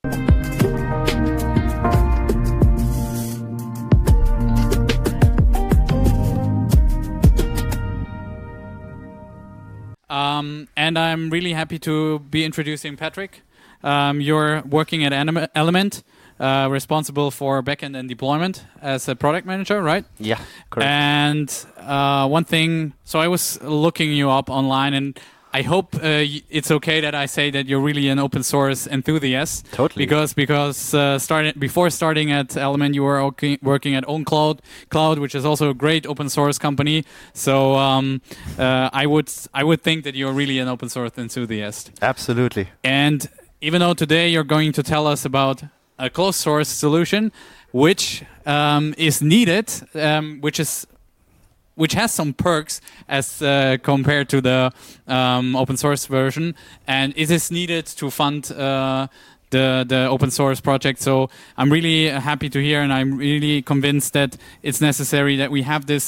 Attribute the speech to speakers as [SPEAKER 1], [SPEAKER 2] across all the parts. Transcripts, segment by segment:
[SPEAKER 1] And I'm really happy to be introducing Patrick. You're working at Element, responsible for backend and deployment as a product manager, right?
[SPEAKER 2] Yeah, correct.
[SPEAKER 1] And one thing, so I was looking you up online, and I hope it's okay that I say that you're really an open source enthusiast.
[SPEAKER 2] Totally.
[SPEAKER 1] Because before starting at Element, you were working at OwnCloud, which is also a great open source company. So I would think that you're really an open source enthusiast.
[SPEAKER 2] Absolutely.
[SPEAKER 1] And even though today you're going to tell us about a closed source solution, which is needed, which has some perks as compared to the open source version, and it is needed to fund the open source project. So I'm really happy to hear, and I'm really convinced that it's necessary that we have this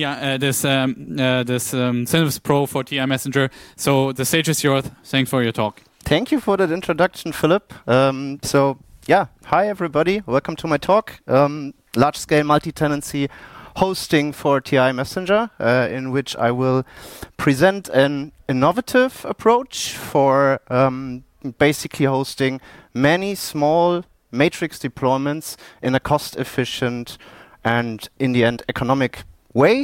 [SPEAKER 1] Synapse Pro for TI Messenger. So the stage is yours. Thanks for your talk.
[SPEAKER 2] Thank you for that introduction, Philip. Hi everybody. Welcome to my talk. Large-scale multi-tenancy hosting for TI Messenger, in which I will present an innovative approach for basically hosting many small matrix deployments in a cost-efficient and, in the end, economic way.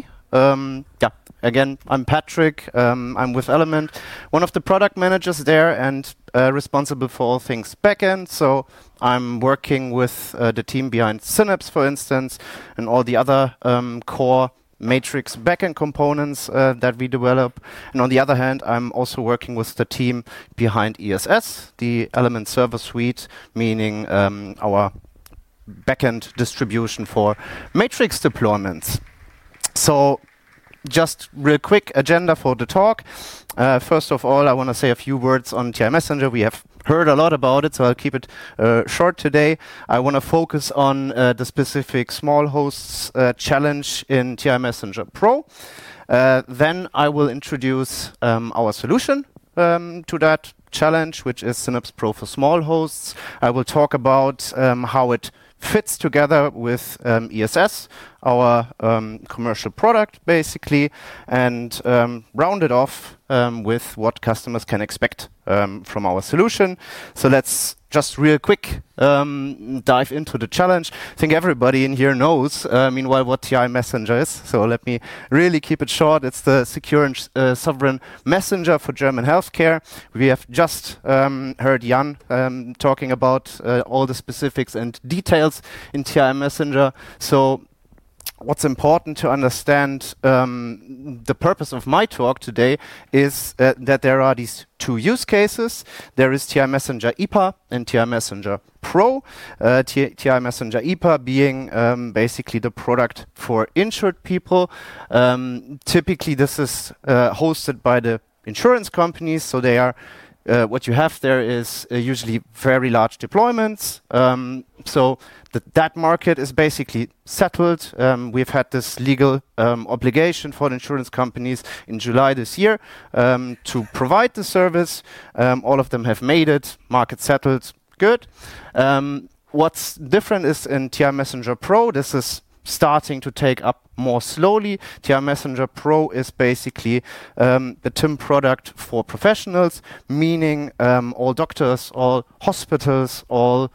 [SPEAKER 2] Again, I'm Patrick. I'm with Element, one of the product managers there, and responsible for all things backend. So I'm working with the team behind Synapse, for instance, and all the other core matrix backend components that we develop. And on the other hand, I'm also working with the team behind ESS, the Element Server Suite, meaning our backend distribution for matrix deployments. So just real quick agenda for the talk. First of all, I want to say a few words on TI Messenger. We have heard a lot about it, so I'll keep it short today. I want to focus on the specific small hosts challenge in TI Messenger Pro. Then I will introduce our solution to that challenge, which is Synapse Pro for small hosts. I will talk about how it fits together with ESS, our commercial product, basically, and round it off with what customers can expect from our solution. So let's just real quick dive into the challenge. I think everybody in here knows, meanwhile, what TI Messenger is. So let me really keep it short. It's the secure and sovereign messenger for German healthcare. We have just heard Jan talking about all the specifics and details in TI Messenger. So what's important to understand, the purpose of my talk today is that there are these two use cases. There is TI Messenger IPA and TI Messenger Pro. TI Messenger IPA being basically the product for insured people. Typically, this is hosted by the insurance companies, so they are what you have there is usually very large deployments. So that market is basically settled. We've had this legal obligation for the insurance companies in July this year to provide the service. All of them have made it. Market settled. Good. What's different is in TI Messenger Pro, this is starting to take up more slowly. TI Messenger Pro is basically the TIM product for professionals, meaning all doctors, all hospitals, all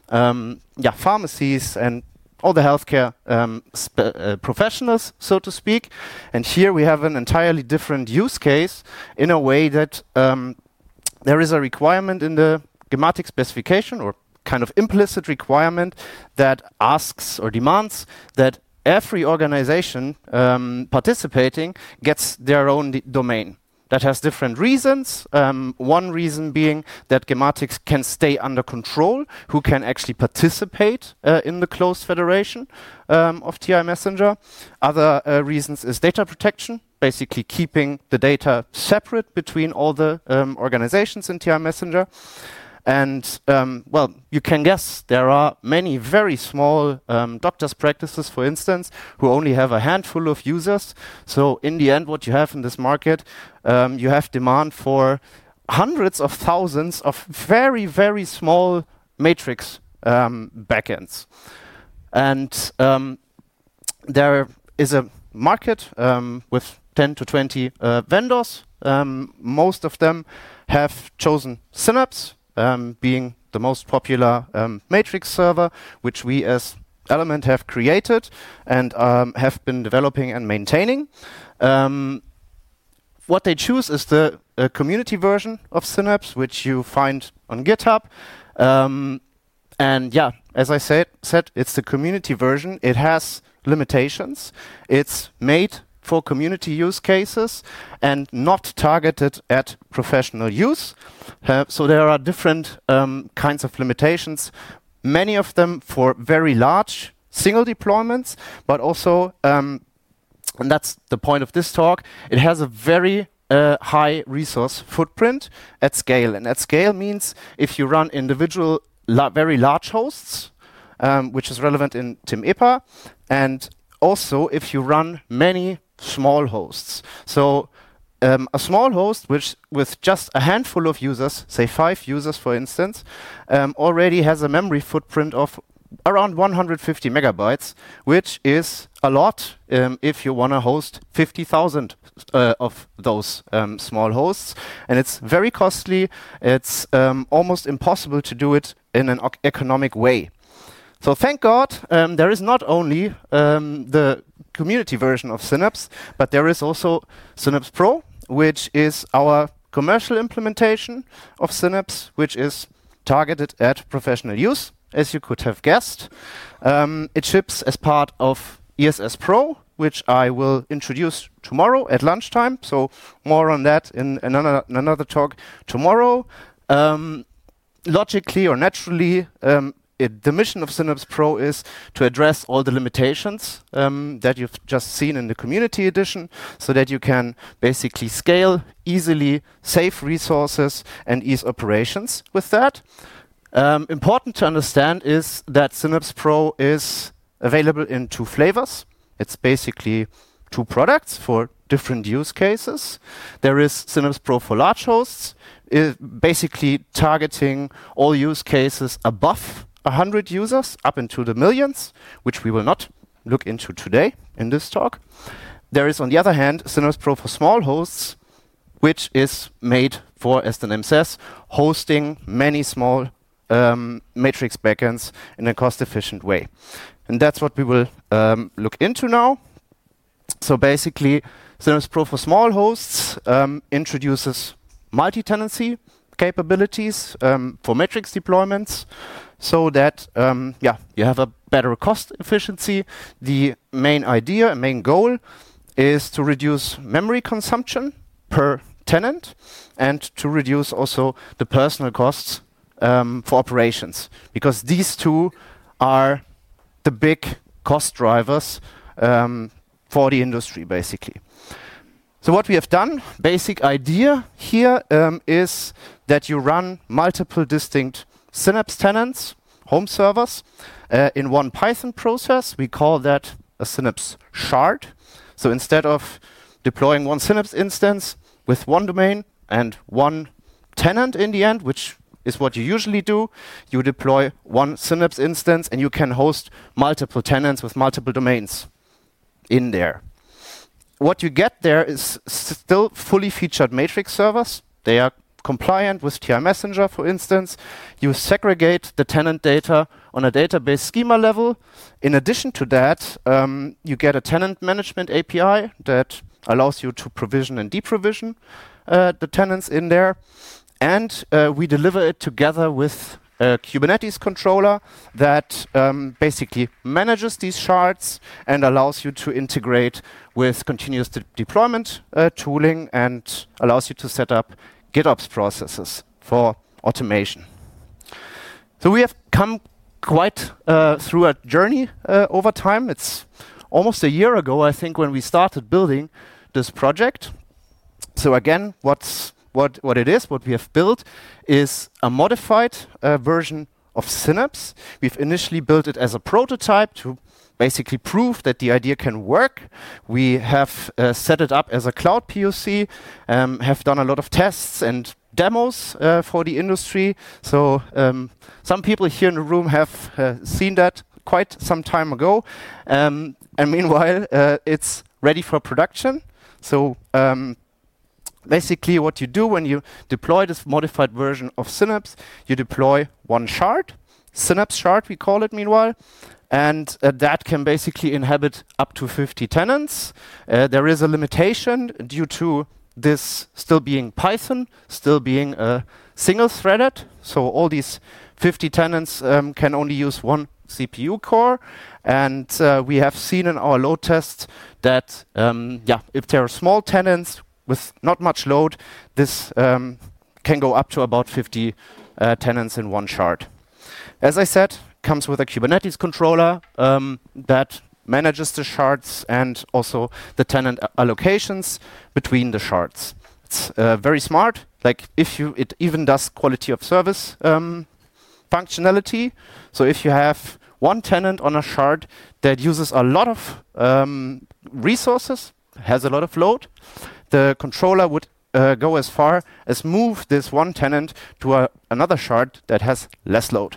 [SPEAKER 2] pharmacies, and all the healthcare professionals, so to speak. And here we have an entirely different use case in a way that there is a requirement in the Gematik specification, or kind of implicit requirement, that asks or demands that every organization participating gets their own domain. That has different reasons. One reason being that Gematik can stay under control, who can actually participate in the closed federation of TI Messenger. Other reasons is data protection, basically keeping the data separate between all the organizations in TI Messenger. And, you can guess there are many very small doctors' practices, for instance, who only have a handful of users. So in the end, what you have in this market, you have demand for hundreds of thousands of very, very small matrix backends. And there is a market with 10 to 20 vendors. Most of them have chosen Synapse, being the most popular matrix server, which we as Element have created and have been developing and maintaining. What they choose is the community version of Synapse, which you find on GitHub. And yeah, as I said, it's the community version. It has limitations. It's made for community use cases and not targeted at professional use. So there are different kinds of limitations, many of them for very large single deployments, but also, and that's the point of this talk, it has a very high resource footprint at scale. And at scale means if you run individual very large hosts, which is relevant in TIM-EPA, and also if you run many small hosts. So a small host which with just a handful of users, say 5 users for instance, already has a memory footprint of around 150 megabytes, which is a lot if you want to host 50,000 of those small hosts. And it's very costly. It's almost impossible to do it in an economic way. So thank God there is not only the community version of Synapse, but there is also Synapse Pro, which is our commercial implementation of Synapse, which is targeted at professional use, as you could have guessed. It ships as part of ESS Pro, which I will introduce tomorrow at lunchtime. So more on that in another talk tomorrow. Logically or naturally, the mission of Synapse Pro is to address all the limitations that you've just seen in the community edition, so that you can basically scale easily, save resources, and ease operations with that. Important to understand is that Synapse Pro is available in 2 flavors. It's basically 2 products for different use cases. There is Synapse Pro for large hosts, basically targeting all use cases above 100 users up into the millions, which we will not look into today in this talk. There is, on the other hand, Synapse Pro for small hosts, which is made for, as the name says, hosting many small matrix backends in a cost-efficient way. And that's what we will look into now. So basically, Synapse Pro for small hosts introduces multi-tenancy capabilities for matrix deployments, so that you have a better cost efficiency. The main idea, main goal, is to reduce memory consumption per tenant and to reduce also the personal costs for operations, because these 2 are the big cost drivers for the industry, basically. So what we have done, basic idea here is that you run multiple distinct Synapse tenants, home servers, in one Python process. We call that a Synapse shard. So instead of deploying one Synapse instance with one domain and one tenant in the end, which is what you usually do, you deploy one Synapse instance and you can host multiple tenants with multiple domains in there. What you get there is still fully featured matrix servers. They are compliant with TI Messenger, for instance. You segregate the tenant data on a database schema level. In addition to that, you get a tenant management API that allows you to provision and deprovision the tenants in there. And we deliver it together with a Kubernetes controller that basically manages these shards and allows you to integrate with continuous deployment tooling and allows you to set up GitOps processes for automation. So we have come quite through a journey over time. It's almost a year ago, I think, when we started building this project. So again, what it is, what we have built, is a modified version of Synapse. We've initially built it as a prototype to basically prove that the idea can work. We have set it up as a cloud POC, have done a lot of tests and demos for the industry. So some people here in the room have seen that quite some time ago. And meanwhile, it's ready for production. So basically what you do when you deploy this modified version of Synapse, you deploy one shard, Synapse shard we call it meanwhile, and that can basically inhabit up to 50 tenants. There is a limitation due to this still being Python, still being single-threaded, so all these 50 tenants can only use one CPU core, and we have seen in our load tests that if there are small tenants with not much load, this can go up to about 50 tenants in one shard. As I said, comes with a Kubernetes controller that manages the shards and also the tenant allocations between the shards. It's very smart. Like it even does quality of service functionality. So if you have one tenant on a shard that uses a lot of resources, has a lot of load, the controller would go as far as move this one tenant to another shard that has less load.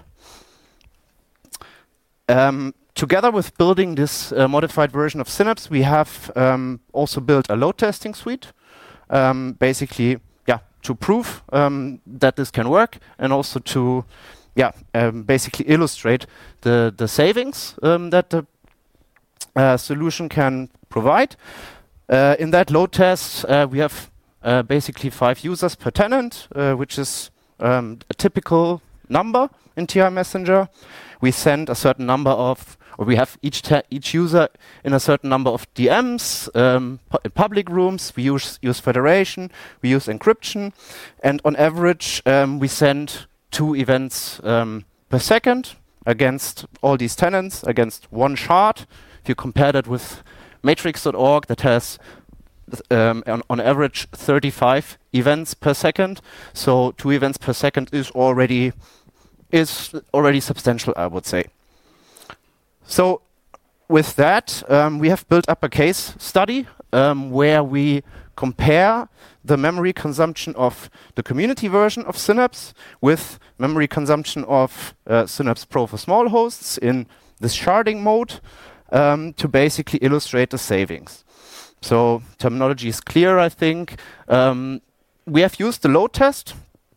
[SPEAKER 2] Together with building this modified version of Synapse, we have also built a load testing suite, basically, to prove that this can work, and also to, basically illustrate the savings that the solution can provide. In that load test, we have basically 5 users per tenant, which is a typical number in TI Messenger. We send a certain number of, or we have each user in a certain number of DMs, in public rooms. We use federation, we use encryption, and on average, we send 2 events per second against all these tenants, against one shard. If you compare that with matrix.org, that has on average 35 events per second, so 2 events per second is already substantial, I would say. So with that, we have built up a case study where we compare the memory consumption of the community version of Synapse with memory consumption of Synapse Pro for small hosts in this sharding mode to basically illustrate the savings. So terminology is clear, I think. We have used the load test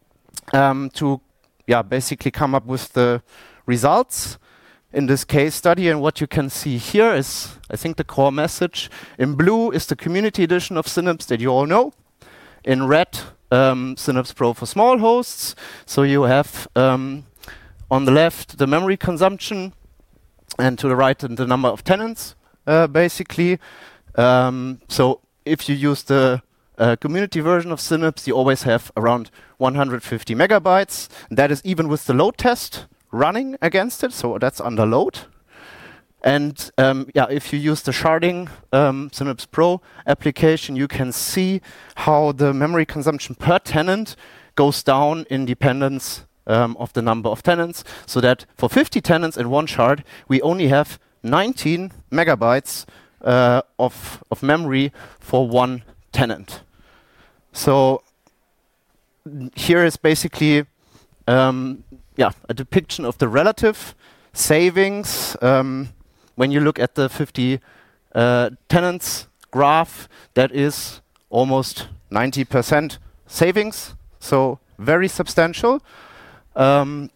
[SPEAKER 2] to basically come up with the results in this case study. And what you can see here is, I think, the core message. In blue is the community edition of Synapse that you all know. In red, Synapse Pro for small hosts. So you have on the left the memory consumption, and to the right the number of tenants, basically. So if you use the community version of Synapse, you always have around 150 megabytes. That is even with the load test running against it, so that's under load. And if you use the sharding Synapse Pro application, you can see how the memory consumption per tenant goes down in dependence of the number of tenants, so that for 50 tenants in one shard, we only have 19 megabytes of memory for one tenant. So here is basically a depiction of the relative savings. When you look at the 50 tenants graph, that is almost 90% savings, so very substantial. And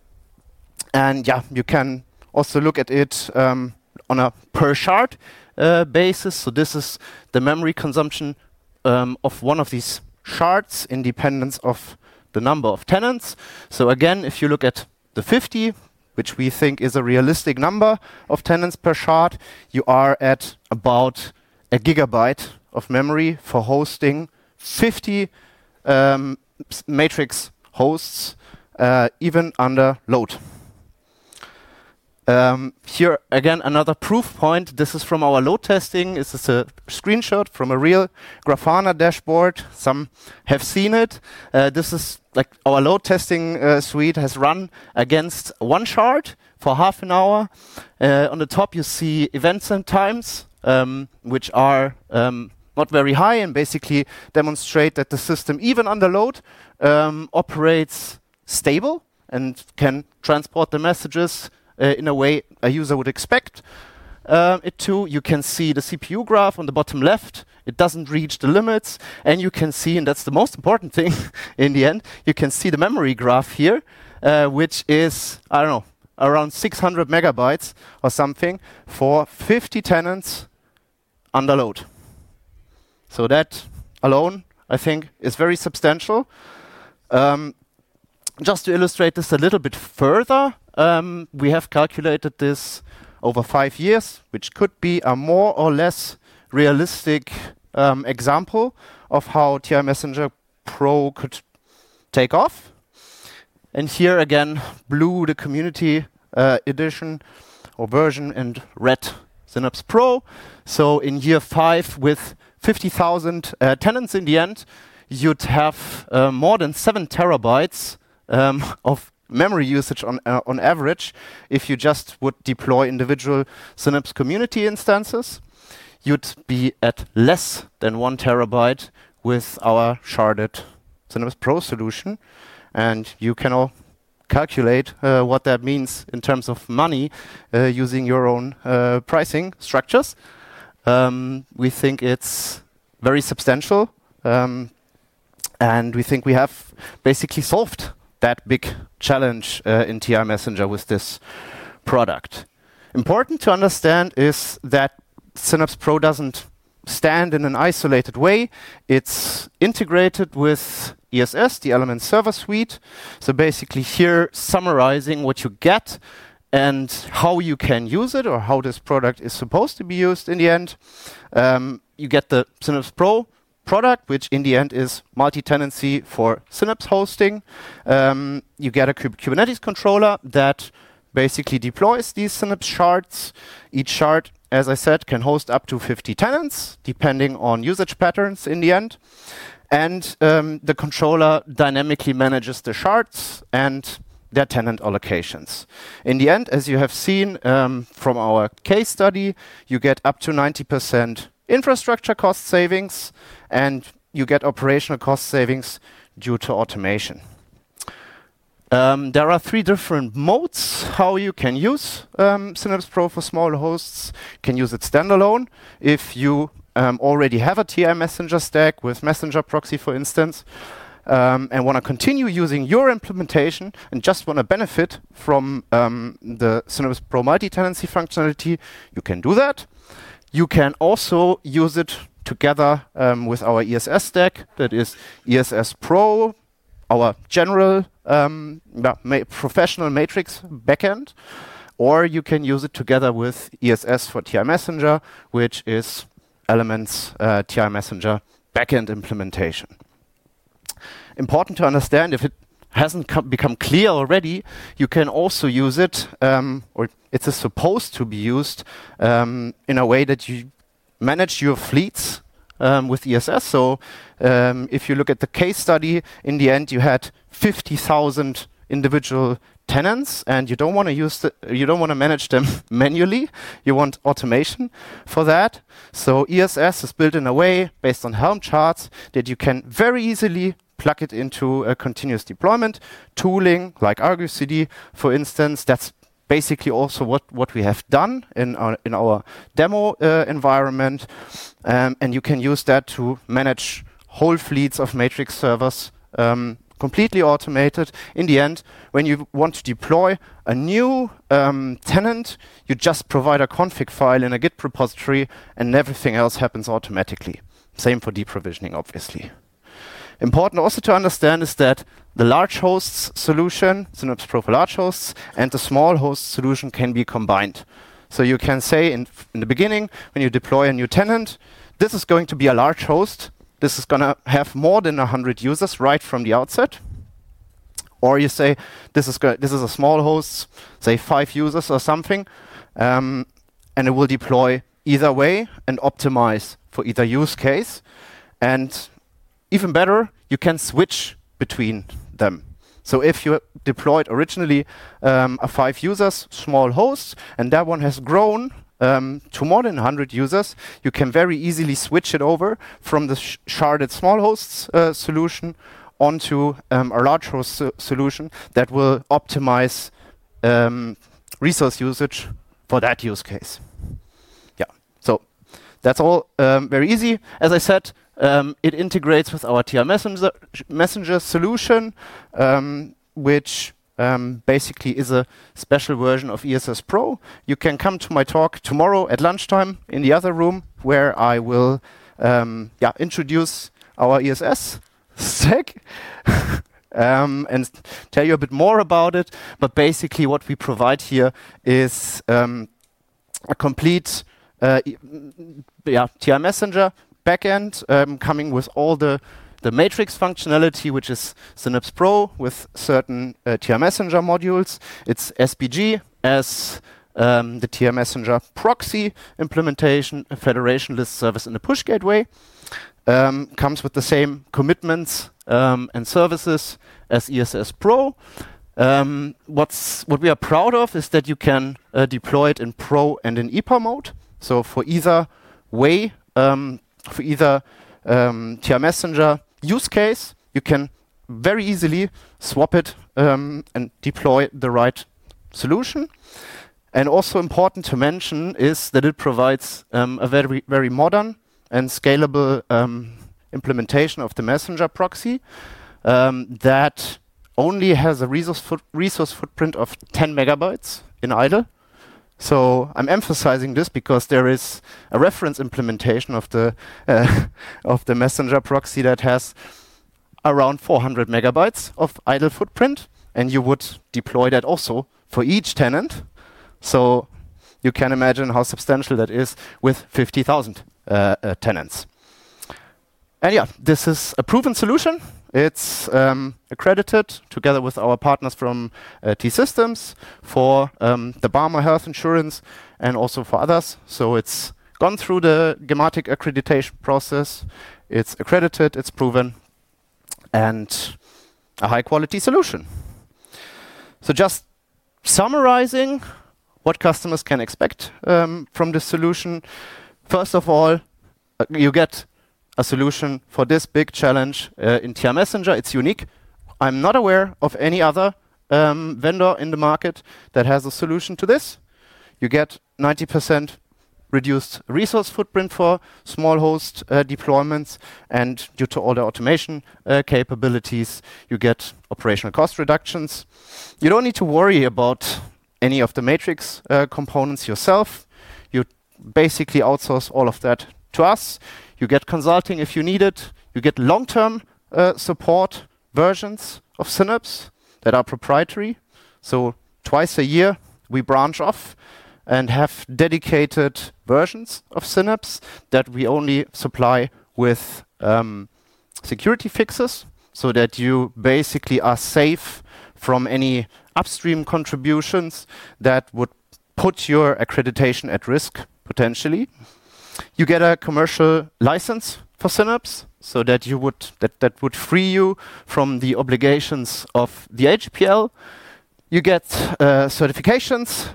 [SPEAKER 2] you can also look at it on a per shard basis. So this is the memory consumption of one of these shards in dependence of the number of tenants. So again, if you look at the 50, which we think is a realistic number of tenants per shard, you are at about a gigabyte of memory for hosting 50 matrix hosts, even under load. Here again, another proof point. This is from our load testing. This is a screenshot from a real Grafana dashboard. Some have seen it. This is like our load testing suite has run against one shard for half an hour. On the top, you see events and times, which are not not very high, and basically demonstrate that the system, even under load, operates stable and can transport the messages in a way a user would expect it to. You can see the CPU graph on the bottom left. It doesn't reach the limits. And you can see, and that's the most important thing in the end, you can see the memory graph here, which is, I don't know, around 600 megabytes or something for 50 tenants under load. So that alone, I think, is very substantial. Just to illustrate this a little bit further, we have calculated this over 5 years, which could be a more or less realistic example of how TI Messenger Pro could take off. And here again, blue, the community edition or version, and red, Synapse Pro. So in year 5, with 50,000 tenants in the end, you'd have more than 7 terabytes of memory usage on average if you just would deploy individual Synapse community instances. You'd be at less than 1 terabyte with our sharded Synapse Pro solution. And you can all calculate what that means in terms of money using your own pricing structures. We think it's very substantial, and we think we have basically solved that big challenge in TI Messenger with this product. Important to understand is that Synapse Pro doesn't stand in an isolated way. It's integrated with ESS, the Element Server Suite. So basically here summarizing what you get and how you can use it, or how this product is supposed to be used in the end. You get the Synapse Pro product, which in the end is multi-tenancy for Synapse hosting. You get a Kubernetes controller that basically deploys these Synapse shards. Each shard, as I said, can host up to 50 tenants, depending on usage patterns in the end. And the controller dynamically manages the shards and their tenant allocations. In the end, as you have seen from our case study, you get up to 90% infrastructure cost savings, and you get operational cost savings due to automation. There are 3 different modes how you can use Synapse Pro for small hosts. You can use it standalone if you already have a TI Messenger stack with Messenger Proxy, for instance, and want to continue using your implementation and just want to benefit from the Synapse Pro multi-tenancy functionality. You can do that. You can also use it together with our ESS stack, that is ESS Pro, our general professional matrix backend, or you can use it together with ESS for TI Messenger, which is Elements TI Messenger backend implementation. Important to understand, if it hasn't become clear already, you can also use it, or it is supposed to be used in a way that you manage your fleets with ESS. So if you look at the case study, in the end you had 50,000 individual tenants, and you don't want to manage them manually. You want automation for that. So ESS is built in a way based on Helm charts that you can very easily plug it into a continuous deployment tooling like Argo CD, for instance. That's basically also what we have done in our demo environment, and you can use that to manage whole fleets of Matrix servers, completely automated. In the end, when you want to deploy a new tenant, you just provide a config file in a Git repository, and everything else happens automatically. Same for deprovisioning, obviously. Important also to understand is that the large hosts solution, Synapse Pro for large hosts, and the small host solution can be combined. So you can say in the beginning, when you deploy a new tenant, this is going to be a large host. This is going to have more than 100 users right from the outset. Or you say, this is a small host, say 5 users or something, and it will deploy either way and optimize for either use case. And even better, you can switch between them. So if you deployed originally a 5 users small host, and that one has grown to more than 100 users, you can very easily switch it over from the sharded small hosts solution onto a large host solution that will optimize resource usage for that use case. Yeah, so that's all very easy. As I said, it integrates with our TI Messenger solution, which basically is a special version of ESS Pro. You can come to my talk tomorrow at lunchtime in the other room, where I will introduce our ESS stack and tell you a bit more about it. But basically what we provide here is a complete TI Messenger backend coming with all the matrix functionality, which is Synapse Pro with certain TI Messenger modules. It's SBG as the TI Messenger proxy implementation, a federation list service and a push gateway. Comes with the same commitments and services as ESS Pro. What we are proud of is that you can deploy it in Pro and in EPA mode. So for either way, for either TI Messenger use case, you can very easily swap it and deploy the right solution. And also important to mention is that it provides a very, very modern and scalable implementation of the Messenger proxy that only has a resource footprint of 10 megabytes in idle. So I'm emphasizing this because there is a reference implementation of the Messenger proxy that has around 400 megabytes of idle footprint, and you would deploy that also for each tenant. So you can imagine how substantial that is with 50,000 tenants. And yeah, this is a proven solution. It's accredited together with our partners from T-Systems for the Barmer Health Insurance and also for others. So it's gone through the Gematik accreditation process. It's accredited, it's proven, and a high quality solution. So just summarizing what customers can expect from this solution. First of all, you get a solution for this big challenge in TI Messenger. It's unique. I'm not aware of any other vendor in the market that has a solution to this. You get 90% reduced resource footprint for small host deployments, and due to all the automation capabilities, you get operational cost reductions. You don't need to worry about any of the matrix components yourself. You basically outsource all of that to us. You get consulting if you need it. You get long-term support versions of Synapse that are proprietary. So twice a year we branch off and have dedicated versions of Synapse that we only supply with security fixes, so that you basically are safe from any upstream contributions that would put your accreditation at risk potentially. You get a commercial license for Synapse, so that you would that would free you from the obligations of the HPL. You get certifications,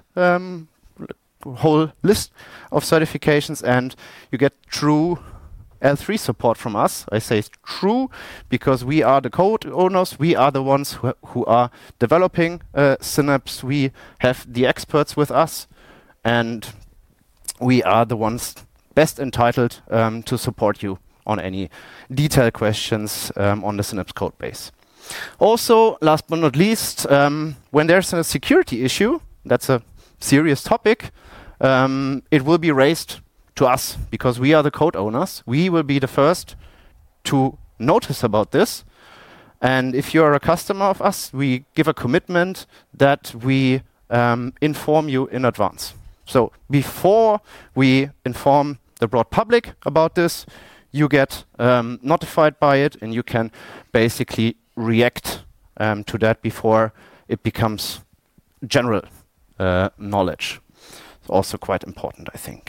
[SPEAKER 2] whole list of certifications, and you get true L3 support from us. I say true because we are the code owners. We are the ones who are developing Synapse. We have the experts with us, and we are the ones best entitled to support you on any detailed questions on the Synapse code base. Also, last but not least, when there's a security issue, that's a serious topic, it will be raised to us because we are the code owners. We will be the first to notice about this. And if you're a customer of us, we give a commitment that we inform you in advance. So before we inform the broad public about this, you get notified by it, and you can basically react to that before it becomes general knowledge. It's also quite important, I think.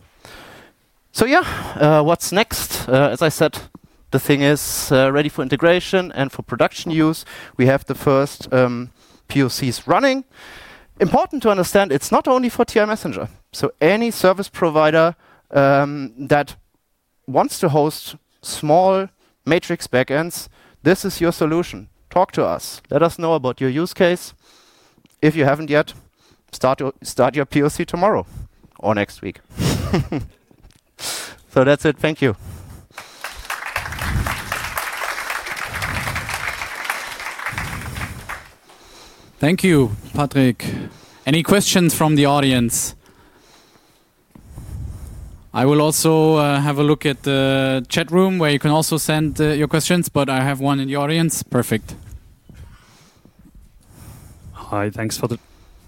[SPEAKER 2] So yeah, what's next? As I said, the thing is ready for integration and for production use. We have the first POCs running. important to understand, it's not only for TI Messenger. So any service provider that wants to host small matrix backends, this is your solution. Talk to us. Let us know about your use case. If you haven't yet, start your POC tomorrow or next week. So that's it. Thank you.
[SPEAKER 1] Thank you, Patrick. Any questions from the audience? I will also have a look at the chat room where you can also send your questions, but I have one in the audience. Perfect.
[SPEAKER 3] Hi, thanks for the...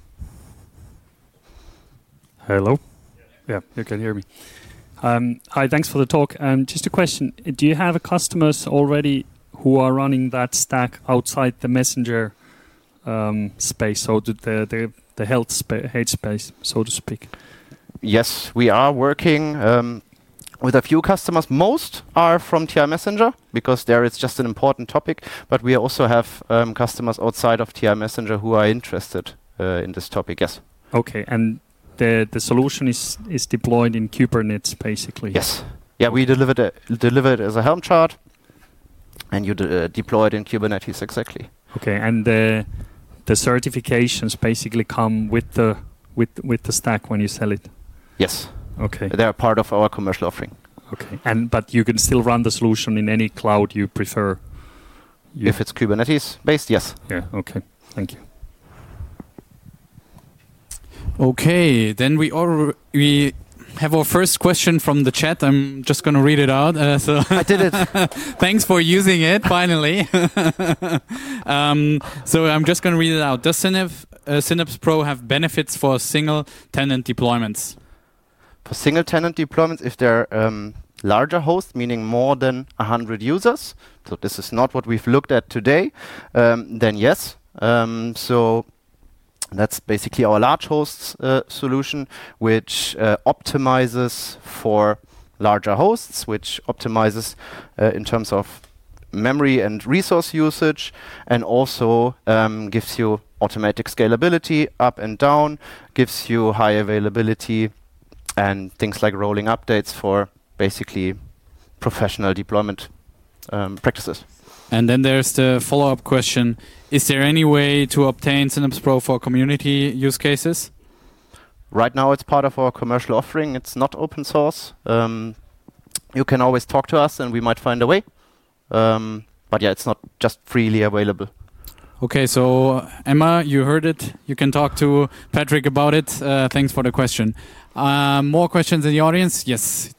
[SPEAKER 3] Hello? Yeah, you can hear me. Hi, thanks for the talk. Just a question. Do you have customers already who are running that stack outside the Messenger space, so the health space, so to speak?
[SPEAKER 2] Yes, we are working with a few customers. Most are from TI Messenger because there it's just an important topic, but we also have customers outside of TI Messenger who are interested in this topic, yes.
[SPEAKER 3] Okay, and the solution is deployed in Kubernetes, basically?
[SPEAKER 2] Yes. Yeah, we deliver it as a Helm chart, and you deploy it in Kubernetes, exactly.
[SPEAKER 3] Okay, and the certifications basically come with the stack when you sell it?
[SPEAKER 2] Yes.
[SPEAKER 3] Okay.
[SPEAKER 2] They are part of our commercial offering.
[SPEAKER 3] Okay, but you can still run the solution in any cloud you prefer?
[SPEAKER 2] If it's Kubernetes based, yes.
[SPEAKER 3] Yeah, okay. Thank you.
[SPEAKER 1] Okay, then we have our first question from the chat. I'm just going to read it out. So
[SPEAKER 2] I did it.
[SPEAKER 1] Thanks for using it, finally. So I'm just going to read it out. Does Synapse Pro have benefits for single-tenant deployments?
[SPEAKER 2] For single-tenant deployments, if they're larger hosts, meaning more than 100 users, so this is not what we've looked at today, then yes. So that's basically our large hosts solution, which optimizes for larger hosts, which optimizes in terms of memory and resource usage, and also gives you automatic scalability up and down, gives you high availability, and things like rolling updates for basically professional deployment practices.
[SPEAKER 1] And then there's the follow-up question. Is there any way to obtain Synapse Pro for community use cases?
[SPEAKER 2] Right now it's part of our commercial offering. It's not open source. You can always talk to us and we might find a way. But yeah, it's not just freely available.
[SPEAKER 1] Okay, so Emma, you heard it. You can talk to Patrick about it. Thanks for the question. More questions in the audience? Yes.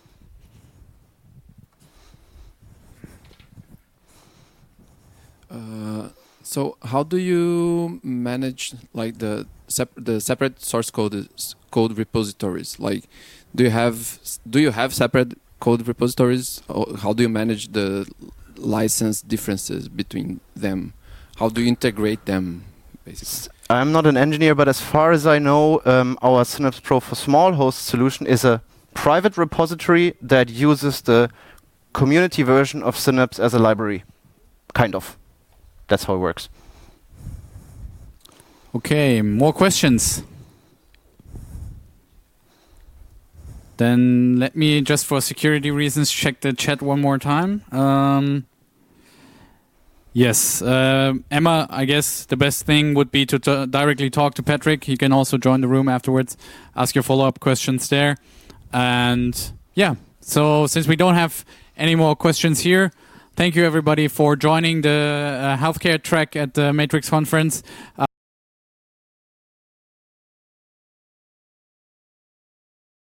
[SPEAKER 4] So how do you manage like the separate source code repositories? Like, do you have separate code repositories? Or how do you manage the license differences between them? How do you integrate them, basically?
[SPEAKER 2] I'm not an engineer, but as far as I know, our Synapse Pro for Small Host solution is a private repository that uses the community version of Synapse as a library, kind of. That's how it works.
[SPEAKER 1] Okay, more questions? Then let me, just for security reasons, check the chat one more time. Yes, Emma, I guess the best thing would be to directly talk to Patrick. He can also join the room afterwards, ask your follow-up questions there. And yeah, so since we don't have any more questions here, thank you everybody for joining the healthcare track at the Matrix conference.